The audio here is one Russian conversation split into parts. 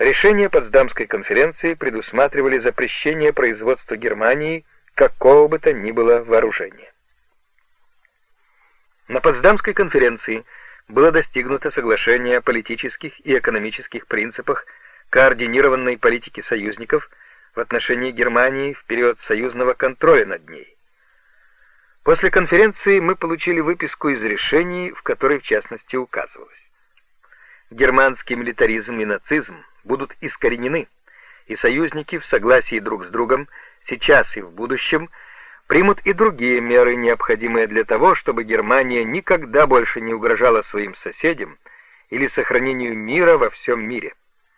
Решения Потсдамской конференции предусматривали запрещение производства Германии какого бы то ни было вооружения. На Потсдамской конференции было достигнуто соглашение о политических и экономических принципах координированной политики союзников в отношении Германии в период союзного контроля над ней. После конференции мы получили выписку из решений, в которой в частности указывалось: германский милитаризм и нацизм будут искоренены, и союзники в согласии друг с другом сейчас и в будущем примут и другие меры, необходимые для того, чтобы Германия никогда больше не угрожала своим соседям или сохранению мира во всем мире.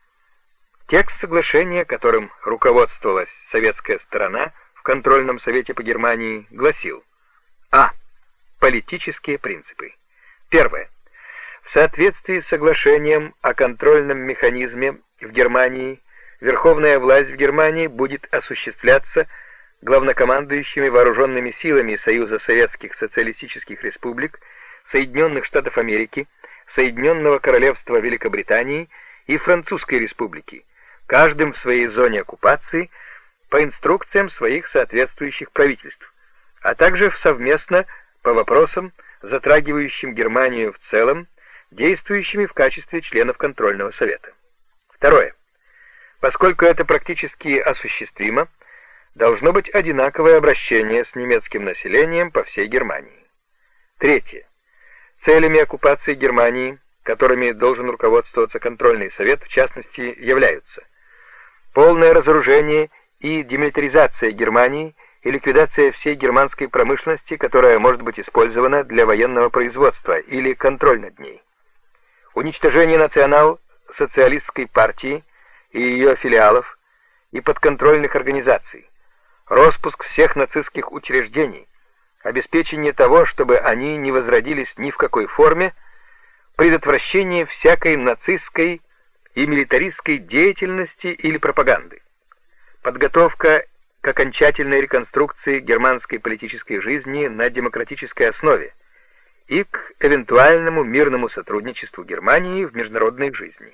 Текст соглашения, которым руководствовалась советская сторона в контрольном совете по Германии, гласил: А. Политические принципы. Первое. В соответствии с соглашением о контрольном механизме в Германии, верховная власть в Германии будет осуществляться главнокомандующими вооруженными силами Союза Советских Социалистических Республик, Соединенных Штатов Америки, Соединенного Королевства Великобритании и Французской Республики, каждым в своей зоне оккупации по инструкциям своих соответствующих правительств, а также совместно по вопросам, затрагивающим Германию в целом, действующими в качестве членов контрольного совета. Второе. Поскольку это практически осуществимо, должно быть одинаковое обращение с немецким населением по всей Германии. Третье. Целями оккупации Германии, которыми должен руководствоваться контрольный совет, в частности, являются: полное разоружение и демилитаризация Германии и ликвидация всей германской промышленности, которая может быть использована для военного производства или контроль над ней; уничтожение национал-социалистской партии и ее филиалов и подконтрольных организаций; распуск всех нацистских учреждений; обеспечение того, чтобы они не возродились ни в какой форме; предотвращение всякой нацистской и милитаристской деятельности или пропаганды; подготовка к окончательной реконструкции германской политической жизни на демократической основе и к эвентуальному мирному сотрудничеству Германии в международной жизни.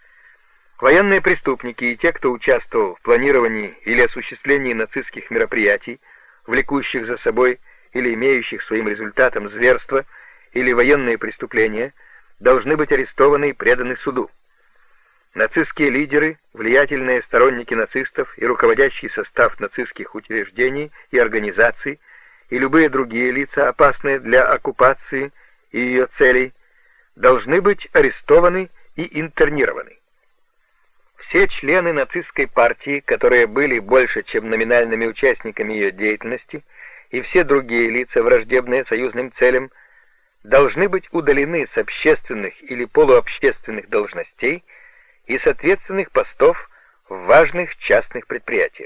Военные преступники и те, кто участвовал в планировании или осуществлении нацистских мероприятий, влекущих за собой или имеющих своим результатом зверства или военные преступления, должны быть арестованы и преданы суду. Нацистские лидеры, влиятельные сторонники нацистов и руководящий состав нацистских учреждений и организаций и любые другие лица, опасные для оккупации и ее целей, должны быть арестованы и интернированы. Все члены нацистской партии, которые были больше, чем номинальными участниками ее деятельности, и все другие лица, враждебные союзным целям, должны быть удалены с общественных или полуобщественных должностей и с ответственных постов в важных частных предприятиях.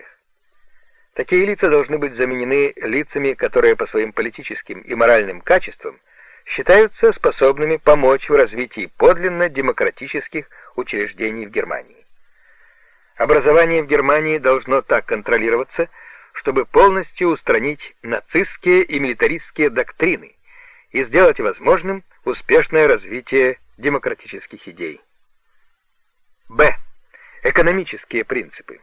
Такие лица должны быть заменены лицами, которые по своим политическим и моральным качествам считаются способными помочь в развитии подлинно демократических учреждений в Германии. Образование в Германии должно так контролироваться, чтобы полностью устранить нацистские и милитаристские доктрины и сделать возможным успешное развитие демократических идей. Б. Экономические принципы.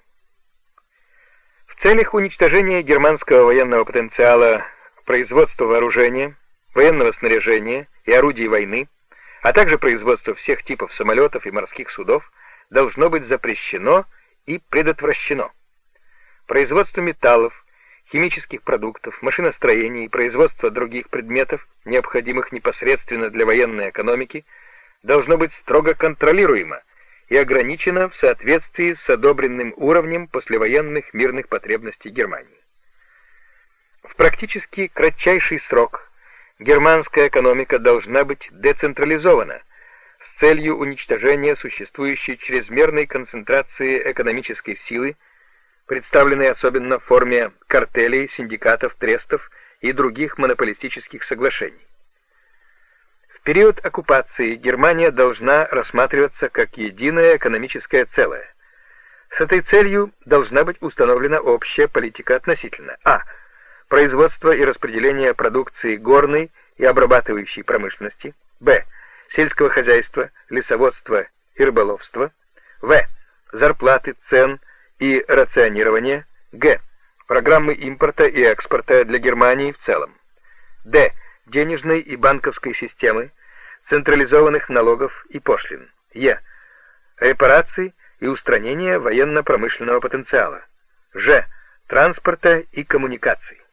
В целях уничтожения германского военного потенциала, производства вооружения, военного снаряжения и орудий войны, а также производства всех типов самолетов и морских судов, должно быть запрещено и предотвращено. Производство металлов, химических продуктов, машиностроения и производство других предметов, необходимых непосредственно для военной экономики, должно быть строго контролируемо и ограничено в соответствии с одобренным уровнем послевоенных мирных потребностей Германии. В практически кратчайший срок германская экономика должна быть децентрализована с целью уничтожения существующей чрезмерной концентрации экономической силы, представленной особенно в форме картелей, синдикатов, трестов и других монополистических соглашений. В период оккупации Германия должна рассматриваться как единое экономическое целое. С этой целью должна быть установлена общая политика относительно а. производства и распределения продукции горной и обрабатывающей промышленности, б. сельского хозяйства, лесоводства и рыболовства, в. зарплаты, цен и рационирования. Г. Программы импорта и экспорта для Германии в целом. Д. Денежной и банковской системы, централизованных налогов и пошлин. Е. Репараций и устранения военно-промышленного потенциала. Ж. Транспорта и коммуникаций.